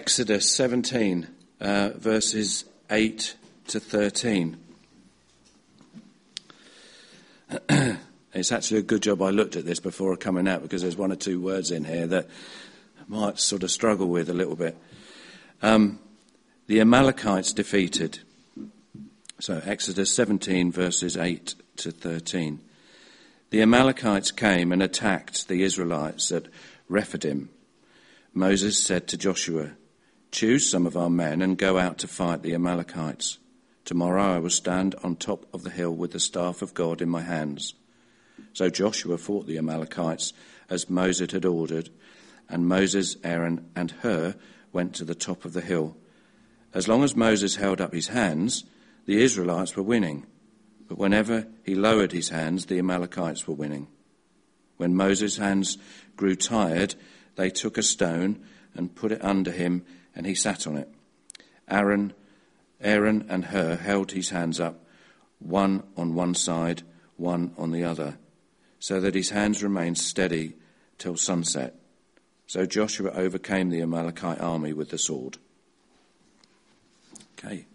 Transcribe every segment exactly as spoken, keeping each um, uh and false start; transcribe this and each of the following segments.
Exodus seventeen, uh, verses eight to thirteen. It's actually a good job I looked at this before coming out, because there's one or two words in here that I might sort of struggle with a little bit. Um, the Amalekites defeated. So Exodus seventeen, verses eight to thirteen. The Amalekites came and attacked the Israelites at Rephidim. Moses said to Joshua, "Choose some of our men and go out to fight the Amalekites. Tomorrow I will stand on top of the hill with the staff of God in my hands." So Joshua fought the Amalekites as Moses had ordered, and Moses, Aaron, and Hur went to the top of the hill. As long as Moses held up his hands, the Israelites were winning. But whenever he lowered his hands, the Amalekites were winning. When Moses' hands grew tired, they took a stone and put it under him, and he sat on it. Aaron, Aaron and Hur held his hands up, one on one side, one on the other, so that his hands remained steady till sunset. So Joshua overcame the Amalekite army with the sword. Okay.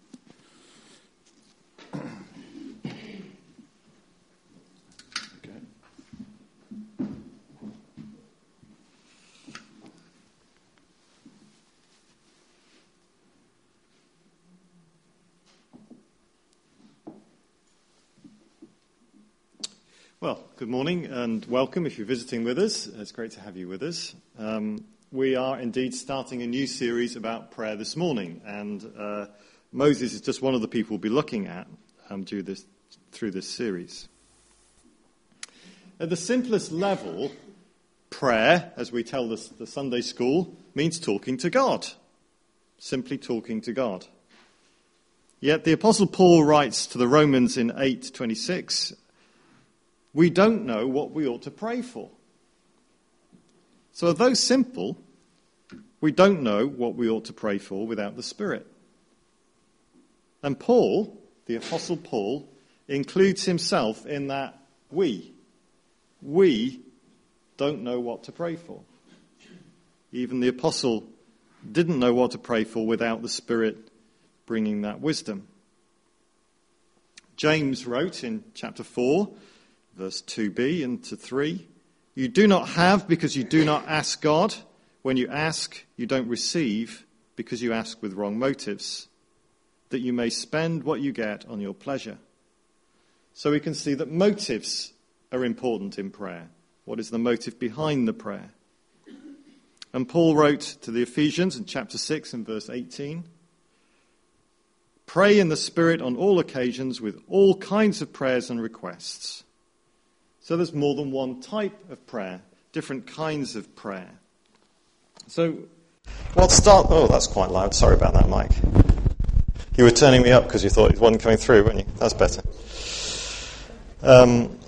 Well, good morning and welcome if you're visiting with us. It's great to have you with us. Um, we are indeed starting a new series about prayer this morning, and uh, Moses is just one of the people we'll be looking at um, do this, through this series. At the simplest level, prayer, as we tell the, the Sunday school, means talking to God. Simply talking to God. Yet the Apostle Paul writes to the Romans in eight twenty-six, we don't know what we ought to pray for. So although simple, we don't know what we ought to pray for without the Spirit. And Paul, the Apostle Paul, includes himself in that we. We don't know what to pray for. Even the Apostle didn't know what to pray for without the Spirit bringing that wisdom. James wrote in chapter four, verse two b and to three, you do not have because you do not ask God. When you ask, you don't receive because you ask with wrong motives, that you may spend what you get on your pleasure. So we can see that motives are important in prayer. What is the motive behind the prayer? And Paul wrote to the Ephesians in chapter six and verse eighteen, pray in the Spirit on all occasions with all kinds of prayers and requests. So there's more than one type of prayer, different kinds of prayer. So, well, start... Oh, that's quite loud. Sorry about that, Mike. You were turning me up because you thought it wasn't coming through, weren't you? That's better. Um,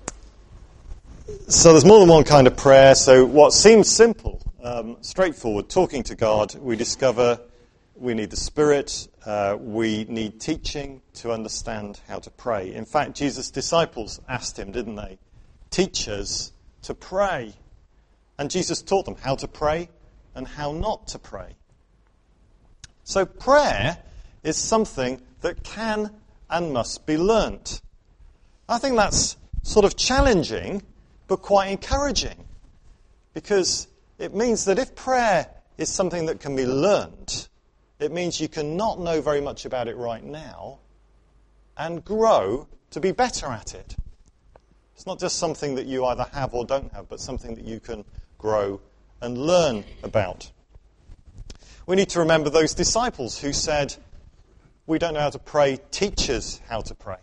so there's more than one kind of prayer. So what seems simple, um, straightforward, talking to God, we discover we need the Spirit, uh, we need teaching to understand how to pray. In fact, Jesus' disciples asked him, didn't they? Teach us to pray. And Jesus taught them how to pray and how not to pray. So prayer is something that can and must be learnt. I think that's sort of challenging, but quite encouraging. Because it means that if prayer is something that can be learnt, it means you can not know very much about it right now and grow to be better at it. It's not just something that you either have or don't have, but something that you can grow and learn about. We need to remember those disciples who said, we don't know how to pray, teach us how to pray.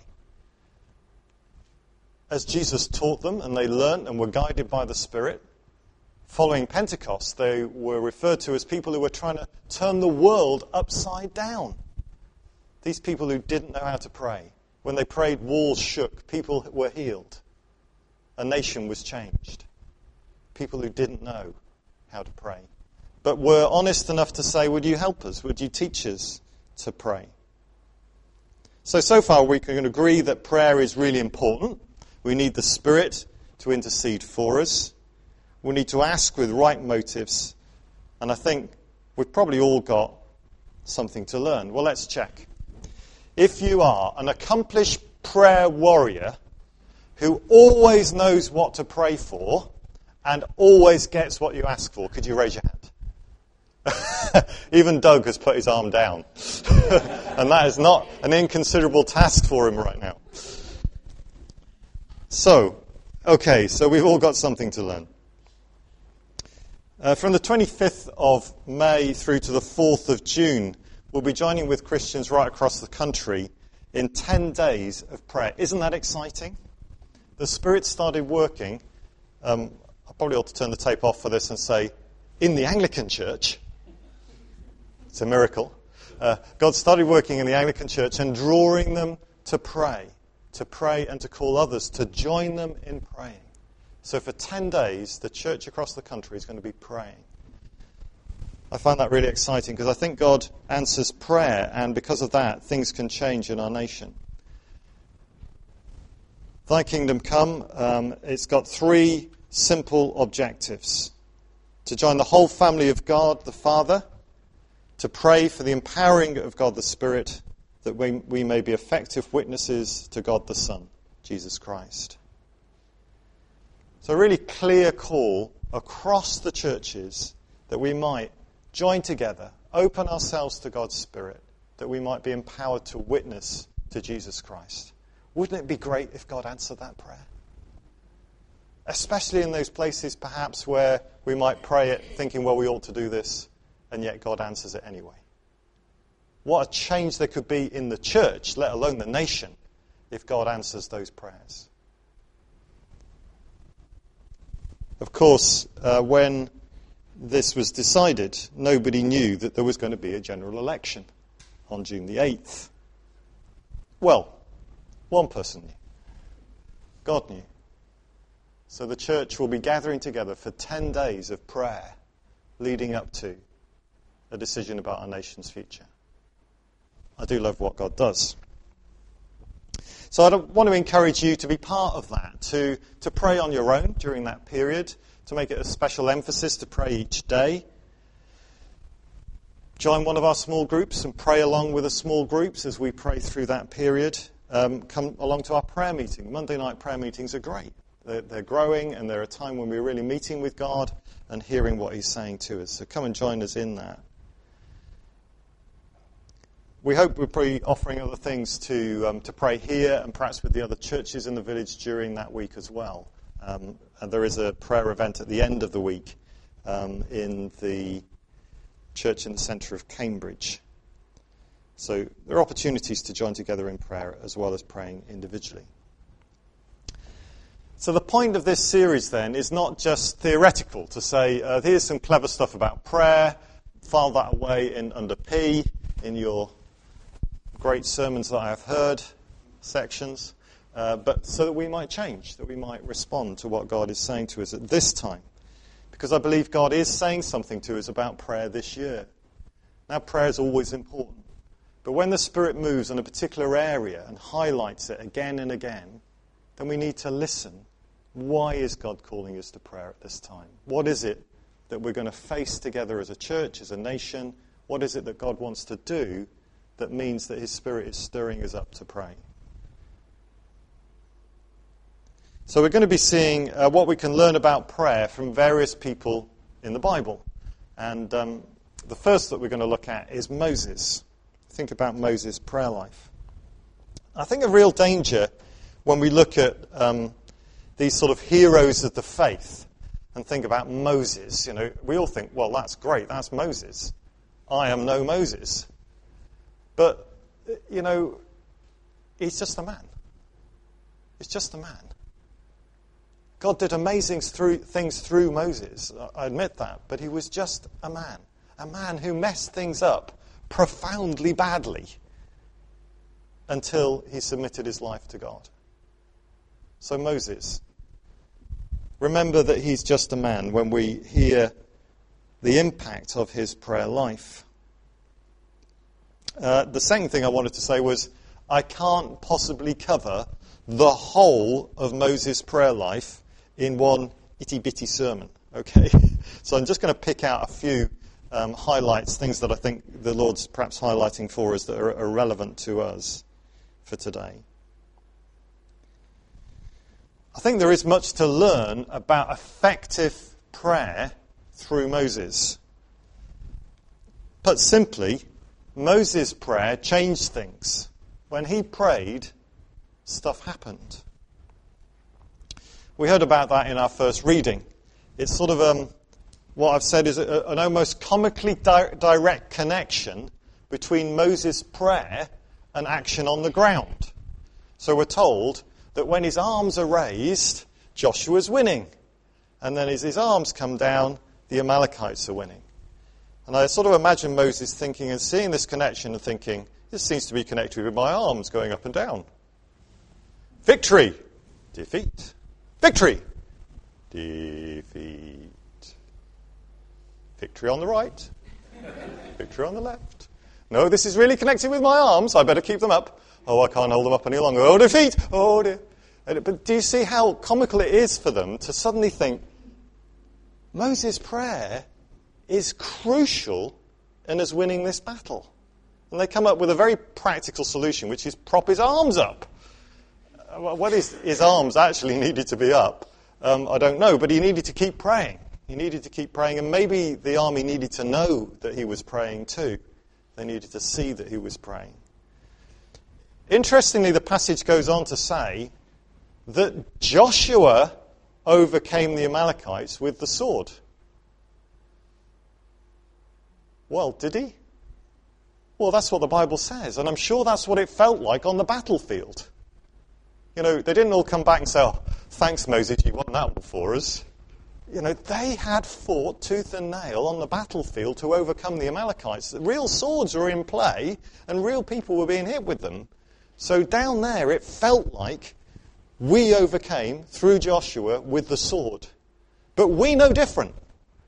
As Jesus taught them and they learned and were guided by the Spirit, following Pentecost, they were referred to as people who were trying to turn the world upside down. These people who didn't know how to pray. When they prayed, walls shook, people were healed. A nation was changed. People who didn't know how to pray. But were honest enough to say, would you help us? Would you teach us to pray? So, so far we can agree that prayer is really important. We need the Spirit to intercede for us. We need to ask with right motives. And I think we've probably all got something to learn. Well, let's check. If you are an accomplished prayer warrior who always knows what to pray for and always gets what you ask for, could you raise your hand? Even Doug has put his arm down. And that is not an inconsiderable task for him right now. So, okay, so we've all got something to learn. Uh, from the twenty-fifth of May through to the fourth of June, we'll be joining with Christians right across the country in ten days of prayer. Isn't that exciting? The Spirit started working. Um, I probably ought to turn the tape off for this and say, in the Anglican Church. It's a miracle. Uh, God started working in the Anglican Church and drawing them to pray, to pray and to call others to join them in praying. So for ten days, the church across the country is going to be praying. I find that really exciting because I think God answers prayer, and because of that, things can change in our nation. Thy Kingdom Come, um, it's got three simple objectives. To join the whole family of God the Father, to pray for the empowering of God the Spirit, that we, we may be effective witnesses to God the Son, Jesus Christ. So a really clear call across the churches that we might join together, open ourselves to God's Spirit, that we might be empowered to witness to Jesus Christ. Wouldn't it be great if God answered that prayer? Especially in those places perhaps where we might pray it thinking, well, we ought to do this, and yet God answers it anyway. What a change there could be in the church, let alone the nation, if God answers those prayers. Of course, uh, when this was decided, nobody knew that there was going to be a general election on June the eighth. Well, one person knew. God knew. So the church will be gathering together for ten days of prayer leading up to a decision about our nation's future. I do love what God does. So I want to encourage you to be part of that, to, to pray on your own during that period, to make it a special emphasis to pray each day. Join one of our small groups and pray along with the small groups as we pray through that period. Um, come along to our prayer meeting. Monday night prayer meetings are great. They're, they're growing, and they're a time when we're really meeting with God and hearing what He's saying to us. So come and join us in that. We hope we'll be offering other things to um, to pray here and perhaps with the other churches in the village during that week as well. Um, and there is a prayer event at the end of the week um, in the church in the centre of Cambridge. So there are opportunities to join together in prayer as well as praying individually. So the point of this series then is not just theoretical to say, uh, here's some clever stuff about prayer, file that away in under P in your great sermons that I have heard sections, uh, but so that we might change, that we might respond to what God is saying to us at this time. Because I believe God is saying something to us about prayer this year. Now, prayer is always important. But when the Spirit moves in a particular area and highlights it again and again, then we need to listen. Why is God calling us to prayer at this time? What is it that we're going to face together as a church, as a nation? What is it that God wants to do that means that His Spirit is stirring us up to pray? So we're going to be seeing uh, what we can learn about prayer from various people in the Bible. And um, the first that we're going to look at is Moses. Think about Moses' prayer life. I think a real danger when we look at um, these sort of heroes of the faith and think about Moses. You know, we all think, well, that's great, that's Moses. I am no Moses. But, you know, he's just a man. He's just a man. God did amazing through, things through Moses, I admit that, but he was just a man. A man who messed things up profoundly badly until he submitted his life to God. So Moses, remember that he's just a man when we hear the impact of his prayer life. Uh, the second thing I wanted to say was, I can't possibly cover the whole of Moses' prayer life in one itty-bitty sermon, okay? So I'm just going to pick out a few um, highlights things that I think the Lord's perhaps highlighting for us that are, are relevant to us for today. I think there is much to learn about effective prayer through Moses. Put simply, Moses' prayer changed things. When he prayed, stuff happened. We heard about that in our first reading. It's sort of, um, what I've said is a, an almost comically di- direct connection between Moses' prayer and action on the ground. So we're told that when his arms are raised, Joshua's winning. And then as his arms come down, the Amalekites are winning. And I sort of imagine Moses thinking and seeing this connection and thinking, this seems to be connected with my arms going up and down. Victory, defeat. Victory, defeat. Victory on the right, victory on the left. No, this is really connected with my arms. I better keep them up. Oh, I can't hold them up any longer. Oh, defeat. Oh, dear. But do you see how comical it is for them to suddenly think, Moses' prayer is crucial in us winning this battle? And they come up with a very practical solution, which is prop his arms up. Whether his, his arms actually needed to be up, um, I don't know, but he needed to keep praying. He needed to keep praying, and maybe the army needed to know that he was praying too. They needed to see that he was praying. Interestingly, the passage goes on to say that Joshua overcame the Amalekites with the sword. Well, did he? Well, that's what the Bible says, and I'm sure that's what it felt like on the battlefield. You know, they didn't all come back and say, oh, thanks, Moses, you won that one for us. You know, they had fought tooth and nail on the battlefield to overcome the Amalekites. Real swords were in play, and real people were being hit with them. So down there, it felt like we overcame through Joshua with the sword. But we know different.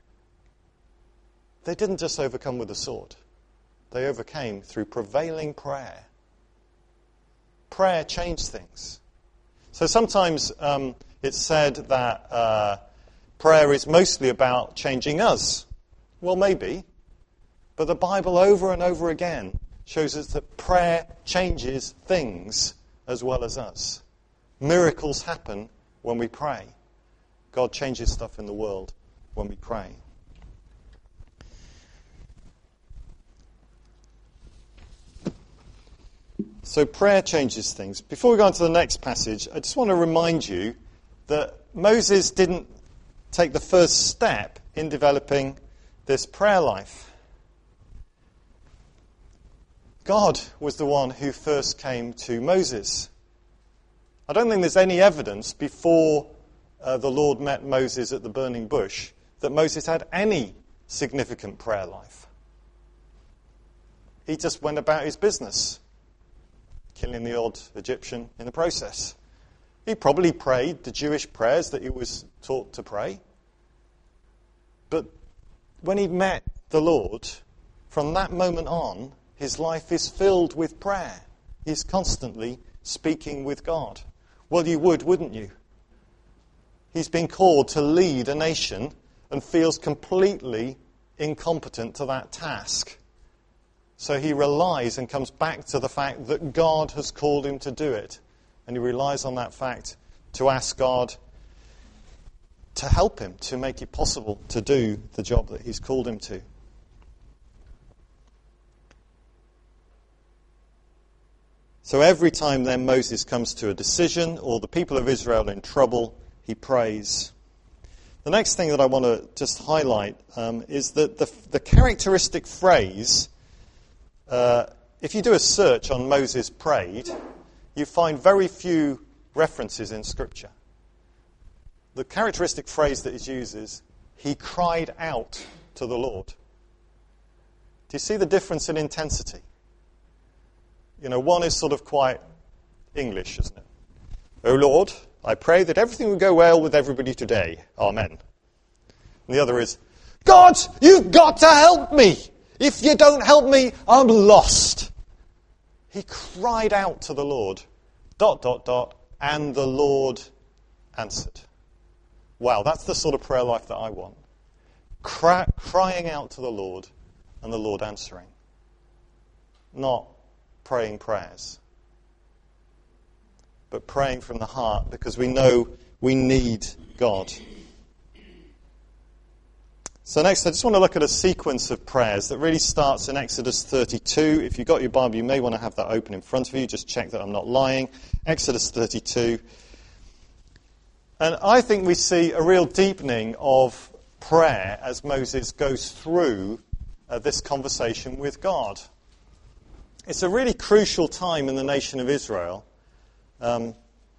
They didn't just overcome with the sword. They overcame through prevailing prayer. Prayer changed things. So sometimes um, it's said that uh, prayer is mostly about changing us. Well, maybe. But the Bible over and over again shows us that prayer changes things as well as us. Miracles happen when we pray. God changes stuff in the world when we pray. So prayer changes things. Before we go on to the next passage, I just want to remind you that Moses didn't take the first step in developing this prayer life. God was the one who first came to Moses. I don't think there's any evidence before uh, the Lord met Moses at the burning bush that Moses had any significant prayer life. He just went about his business, killing the odd Egyptian in the process. He probably prayed the Jewish prayers that he was taught to pray. But when he met the Lord, from that moment on, his life is filled with prayer. He's constantly speaking with God. Well, you would, wouldn't you? He's been called to lead a nation and feels completely incompetent to that task. So he relies and comes back to the fact that God has called him to do it. And he relies on that fact to ask God to help him, to make it possible to do the job that he's called him to. So every time then Moses comes to a decision or the people of Israel in trouble, he prays. The next thing that I want to just highlight um, is that the, the characteristic phrase, uh, if you do a search on Moses prayed, you find very few references in Scripture. The characteristic phrase that is used is, he cried out to the Lord. Do you see the difference in intensity? You know, one is sort of quite English, isn't it? Oh Lord, I pray that everything will go well with everybody today. Amen. And the other is, God, you've got to help me. If you don't help me, I'm lost. He cried out to the Lord, dot, dot, dot, and the Lord answered. Wow, that's the sort of prayer life that I want. Cry, crying out to the Lord and the Lord answering. Not praying prayers, but praying from the heart because we know we need God. So next, I just want to look at a sequence of prayers that really starts in Exodus thirty-two. If you've got your Bible, you may want to have that open in front of you. Just check that I'm not lying. Exodus thirty-two. And I think we see a real deepening of prayer as Moses goes through uh, this conversation with God. It's a really crucial time in the nation of Israel. Um,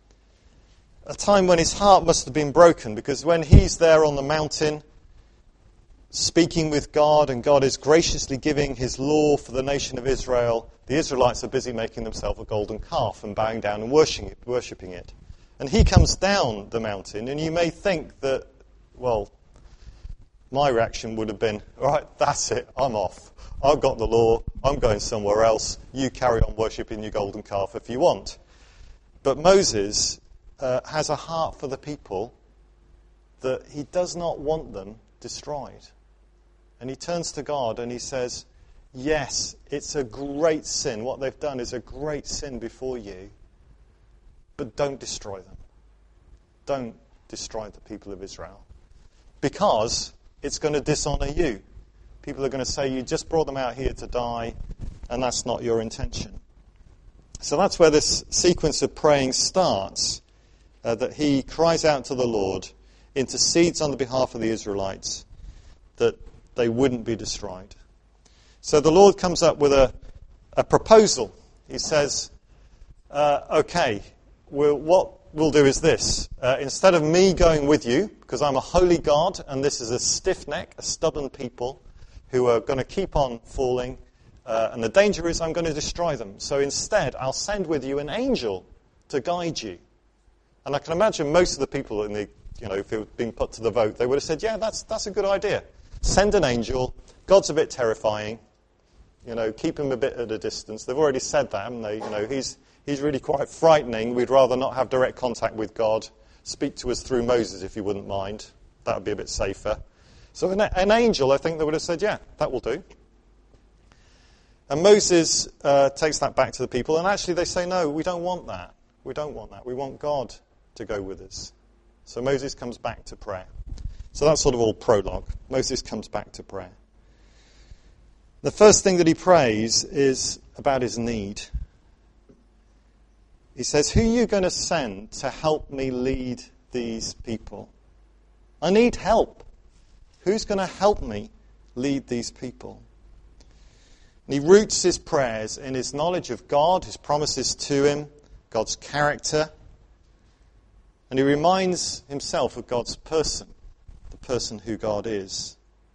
a time when his heart must have been broken, because when he's there on the mountain speaking with God, and God is graciously giving his law for the nation of Israel, the Israelites are busy making themselves a golden calf and bowing down and worshipping it, worshipping it. And he comes down the mountain, and you may think that, well, my reaction would have been, all right, that's it, I'm off. I've got the law, I'm going somewhere else. You carry on worshipping your golden calf if you want. But Moses uh, has a heart for the people that he does not want them destroyed. And he turns to God and he says, yes, it's a great sin. What they've done is a great sin before you. But don't destroy them. Don't destroy the people of Israel. Because it's going to dishonour you. People are going to say, you just brought them out here to die, and that's not your intention. So that's where this sequence of praying starts, uh, that he cries out to the Lord, intercedes on the behalf of the Israelites, that they wouldn't be destroyed. So the Lord comes up with a, a proposal. He says, uh, okay, we'll, what we'll do is this. Uh, instead of me going with you, because I'm a holy God, and this is a stiff neck, a stubborn people, who are going to keep on falling, uh, and the danger is I'm going to destroy them. So instead, I'll send with you an angel to guide you. And I can imagine most of the people in the, you know, if it was being put to the vote, they would have said, yeah, that's that's a good idea. Send an angel. God's a bit terrifying. You know, keep him a bit at a distance. They've already said that, haven't they? You know, he's he's really quite frightening. We'd rather not have direct contact with God. Speak to us through Moses, if you wouldn't mind. That would be a bit safer. So an, an angel, I think they would have said, yeah, that will do. And Moses uh, takes that back to the people, and actually they say, no, we don't want that. We don't want that. We want God to go with us. So Moses comes back to prayer. So that's sort of all prologue. Moses comes back to prayer. The first thing that he prays is about his need. He says, who are you going to send to help me lead these people? I need help. Who's going to help me lead these people? And he roots his prayers in his knowledge of God, his promises to him, God's character. And he reminds himself of God's person, the person who God is.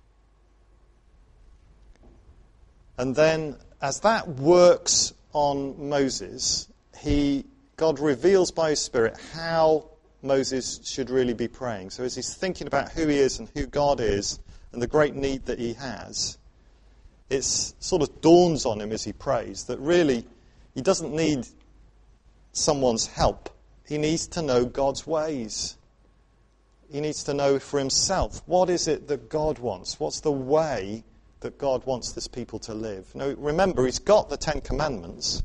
And then, as that works on Moses, he God reveals by his Spirit how Moses should really be praying. So as he's thinking about who he is and who God is and the great need that he has, it sort of dawns on him as he prays that really he doesn't need someone's help. He needs to know God's ways. He needs to know for himself, what is it that God wants? What's the way that God wants this people to live? Now, remember, he's got the Ten Commandments.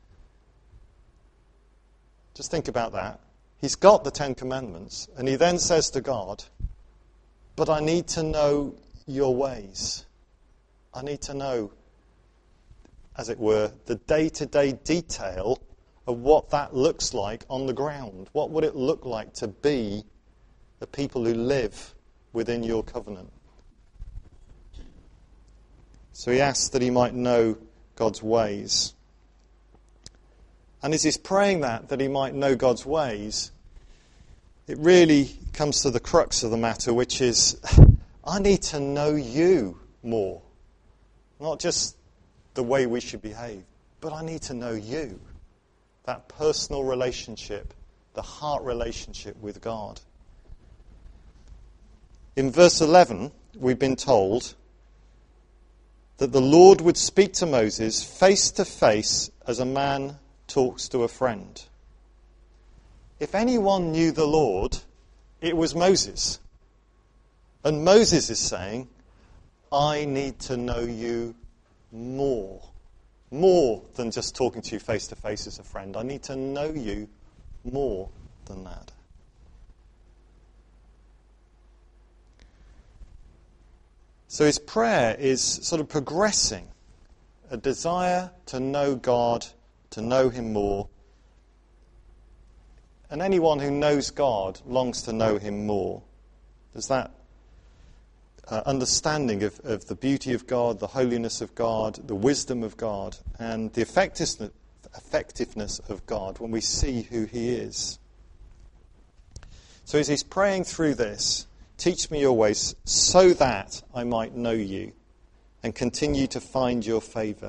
Just think about that. He's got the Ten Commandments, and he then says to God, but I need to know your ways. I need to know, as it were, the day-to-day detail of what that looks like on the ground. What would it look like to be the people who live within your covenant? So he asks that he might know God's ways. And as he's praying that, that he might know God's ways, it really comes to the crux of the matter, which is, I need to know you more. Not just the way we should behave, but I need to know you. That personal relationship, the heart relationship with God. In verse eleven, we've been told that the Lord would speak to Moses face to face as a man talks to a friend. If anyone knew the Lord, it was Moses. And Moses is saying, I need to know you more. More than just talking to you face to face as a friend. I need to know you more than that. So his prayer is sort of progressing. A desire to know God, to know him more. And anyone who knows God longs to know him more. There's that uh, understanding of, of the beauty of God, the holiness of God, the wisdom of God, and the effectiveness, effectiveness of God when we see who he is. So as he's praying through this, teach me your ways so that I might know you and continue to find your favour.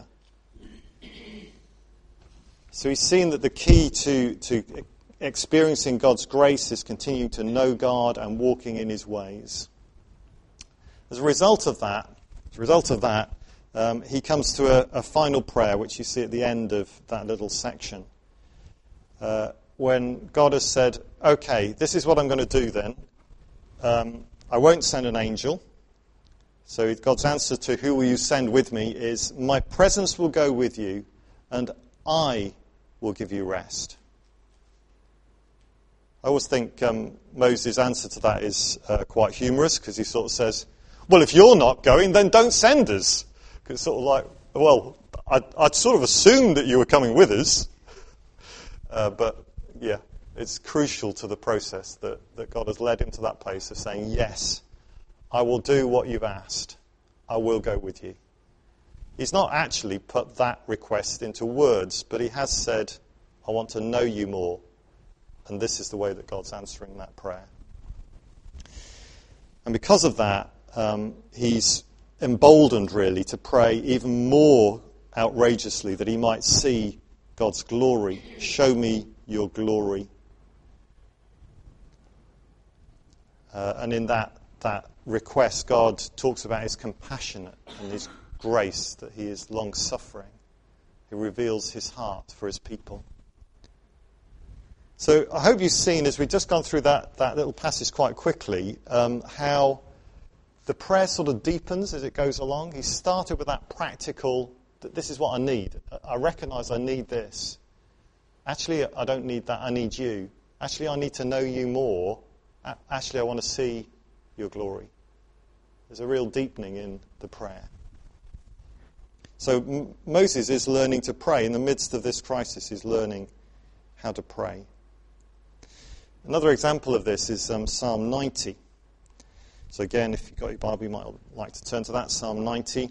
So he's seen that the key to, to experiencing God's grace is continuing to know God and walking in his ways. As a result of that, as a result of that, um, he comes to a, a final prayer, which you see at the end of that little section, uh, when God has said, "Okay, this is what I'm going to do then. Um, I won't send an angel." So God's answer to "who will you send with me" is, "My presence will go with you, and I will give you rest." I always think um, Moses' answer to that is uh, quite humorous, because he sort of says, "Well, if you're not going, then don't send us." Because it's sort of like, well, I'd, I'd sort of assumed that you were coming with us. Uh, but, yeah, it's crucial to the process that, that God has led him to that place of saying, "Yes, I will do what you've asked. I will go with you." He's not actually put that request into words, but he has said, "I want to know you more." And this is the way that God's answering that prayer. And because of that, um, he's emboldened, really, to pray even more outrageously, that he might see God's glory. "Show me your glory." Uh, and in that, that request, God talks about his compassionate and his grace, that he is long-suffering. He reveals his heart for his people. So I hope you've seen, as we've just gone through that, that little passage quite quickly, um, how the prayer sort of deepens as it goes along. He started with that practical, that this is what I need. I recognise I need this. Actually, I don't need that, I need you. Actually, I need to know you more. Actually, I want to see your glory. There's a real deepening in the prayer. So M- Moses is learning to pray. In the midst of this crisis, he's learning how to pray. Another example of this is um, Psalm ninety. So again, if you've got your Bible, you might like to turn to that, Psalm ninety.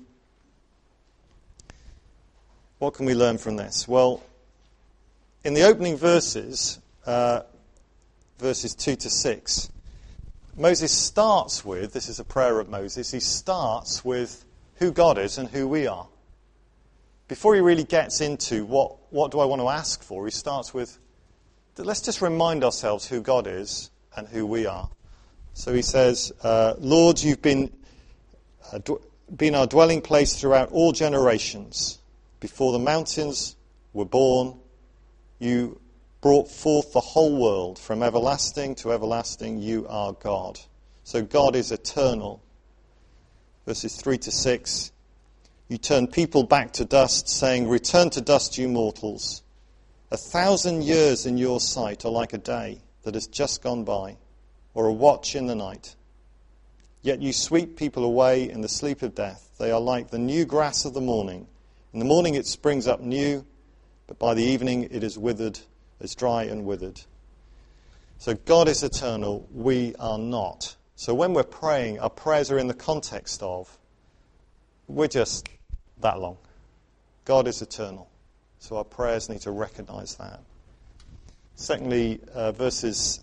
What can we learn from this? Well, in the opening verses, uh, verses two to six, Moses starts with, this is a prayer of Moses, he starts with who God is and who we are. Before he really gets into what, what do I want to ask for, he starts with, let's just remind ourselves who God is and who we are. So he says, uh, "Lord, you've been, uh, d- been our dwelling place throughout all generations. Before the mountains were born, you brought forth the whole world. From everlasting to everlasting, you are God." So God is eternal. Verses three to six, "You turn people back to dust, saying, 'Return to dust, you mortals. A thousand years in your sight are like a day that has just gone by, or a watch in the night. Yet you sweep people away in the sleep of death. They are like the new grass of the morning. In the morning it springs up new, but by the evening it is withered, as dry and withered.'" So God is eternal, we are not. So when we're praying, our prayers are in the context of, we're just that long. God is eternal. So our prayers need to recognize that. Secondly, uh, verses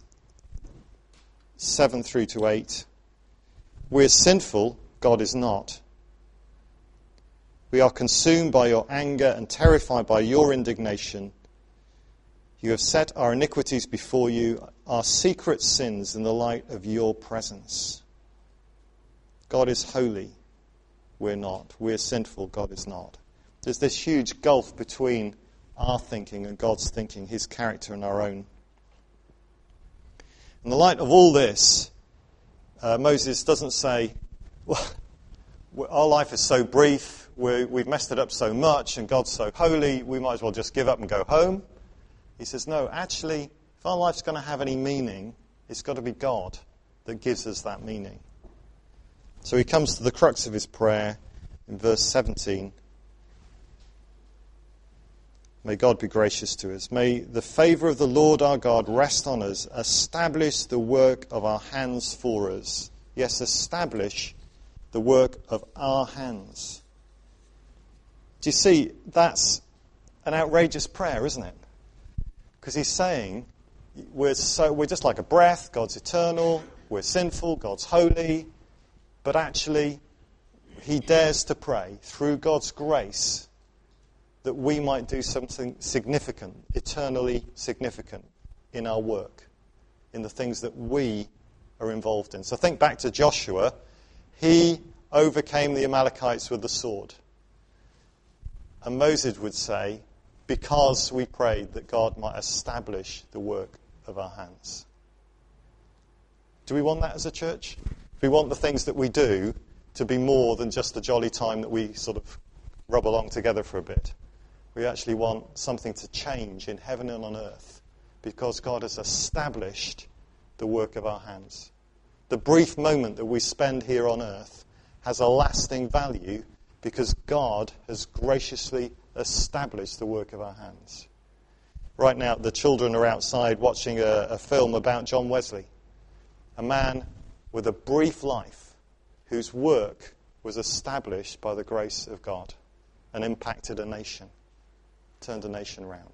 seven through to eight. "We're sinful, God is not. We are consumed by your anger and terrified by your indignation. You have set our iniquities before you, our secret sins in the light of your presence." God is holy, we're not. We're sinful, God is not. There's this huge gulf between our thinking and God's thinking, his character and our own. In the light of all this, uh, Moses doesn't say, well, our life is so brief, we're, we've messed it up so much and God's so holy, we might as well just give up and go home. He says, no, actually, if our life's going to have any meaning, it's got to be God that gives us that meaning. So he comes to the crux of his prayer in verse seventeen. May God be gracious to us. May the favour of the Lord our God rest on us. Establish the work of our hands for us. Yes, establish the work of our hands. Do you see, that's an outrageous prayer, isn't it? Because he's saying, we're so we're just like a breath, God's eternal, we're sinful, God's holy, but actually, he dares to pray through God's grace that we might do something significant, eternally significant in our work, in the things that we are involved in. So think back to Joshua. He overcame the Amalekites with the sword. And Moses would say, because we prayed that God might establish the work of our hands. Do we want that as a church? Do we want the things that we do to be more than just a jolly time that we sort of rub along together for a bit? We actually want something to change in heaven and on earth because God has established the work of our hands. The brief moment that we spend here on earth has a lasting value because God has graciously established the work of our hands. Right now, the children are outside watching a, a film about John Wesley, a man with a brief life whose work was established by the grace of God and impacted a nation, turned a nation round.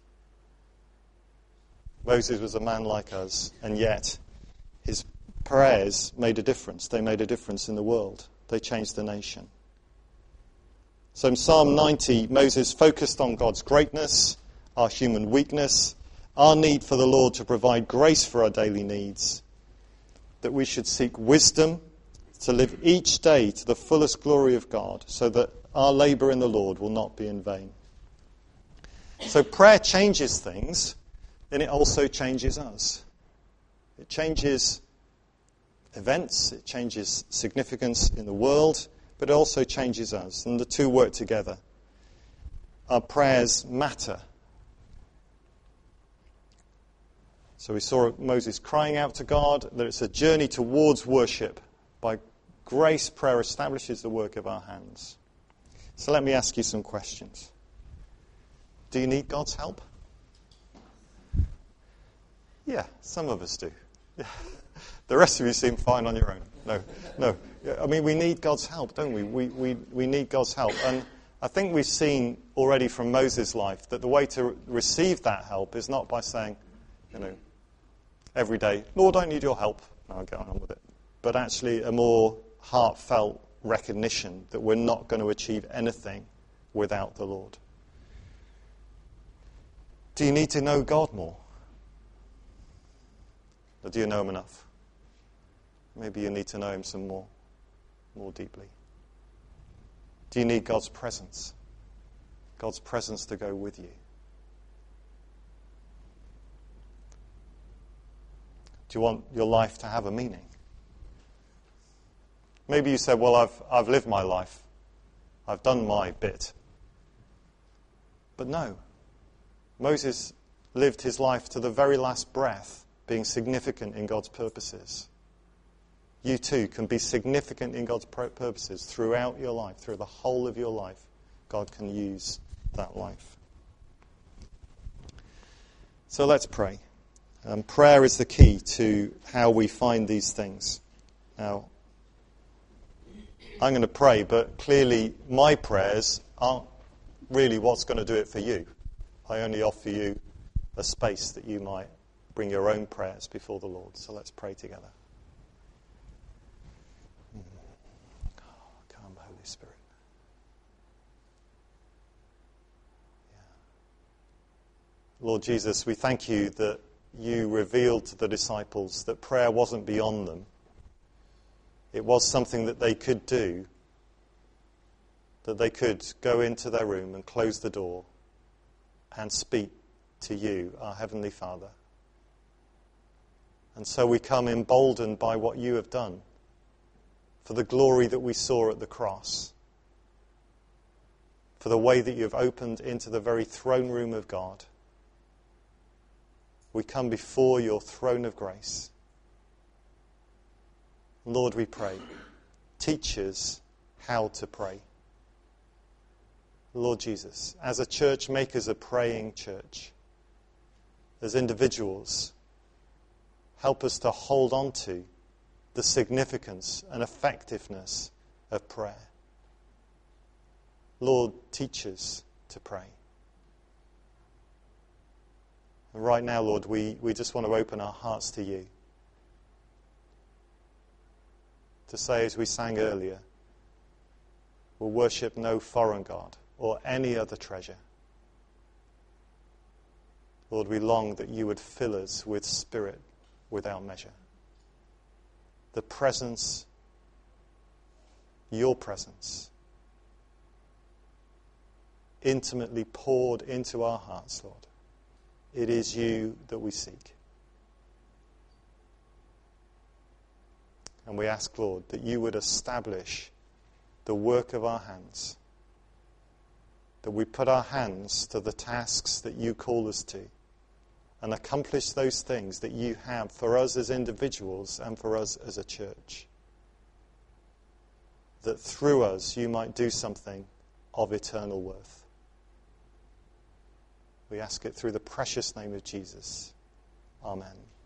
Moses was a man like us, and yet his prayers made a difference. They made a difference in the world. They changed the nation. So in Psalm ninety, Moses focused on God's greatness, our human weakness, our need for the Lord to provide grace for our daily needs, that we should seek wisdom to live each day to the fullest glory of God so that our labour in the Lord will not be in vain. So prayer changes things, and it also changes us. It changes events, it changes significance in the world, but it also changes us, and the two work together. Our prayers matter. So we saw Moses crying out to God, that it's a journey towards worship. By grace, prayer establishes the work of our hands. So let me ask you some questions. Do you need God's help? Yeah, some of us do. Yeah. The rest of you seem fine on your own. No, no. I mean, we need God's help, don't we? We, we, we need God's help. And I think we've seen already from Moses' life that the way to receive that help is not by saying, you know, every day, Lord, I need your help. I'll get on with it. But actually a more heartfelt recognition that we're not going to achieve anything without the Lord. Do you need to know God more? Or do you know him enough? Maybe you need to know him some more, more deeply. Do you need God's presence? God's presence to go with you? Do you want your life to have a meaning? Maybe you said, well, I've, I've lived my life. I've done my bit. But no. Moses lived his life to the very last breath, being significant in God's purposes. You too can be significant in God's purposes throughout your life, through the whole of your life. God can use that life. So let's pray. Um, prayer is the key to how we find these things. Now, I'm going to pray, but clearly my prayers aren't really what's going to do it for you. I only offer you a space that you might bring your own prayers before the Lord. So let's pray together. Come, Holy Spirit. Yeah. Lord Jesus, we thank you that you revealed to the disciples that prayer wasn't beyond them. It was something that they could do, that they could go into their room and close the door and speak to you, our Heavenly Father. And so we come emboldened by what you have done, for the glory that we saw at the cross. for the way that you have opened into the very throne room of God. We come before your throne of grace. Lord, we pray, teach us how to pray. Lord Jesus, as a church, make us a praying church. As individuals, help us to hold on to the significance and effectiveness of prayer. Lord, teach us to pray. And right now, Lord, we, we just want to open our hearts to you. To say, as we sang earlier, we'll worship no foreign god or any other treasure. Lord, we long that you would fill us with spirit without measure. The presence, your presence, intimately poured into our hearts, Lord. It is you that we seek. And we ask, Lord, that you would establish the work of our hands, that we put our hands to the tasks that you call us to, and accomplish those things that you have for us as individuals and for us as a church. That through us you might do something of eternal worth. We ask it through the precious name of Jesus. Amen.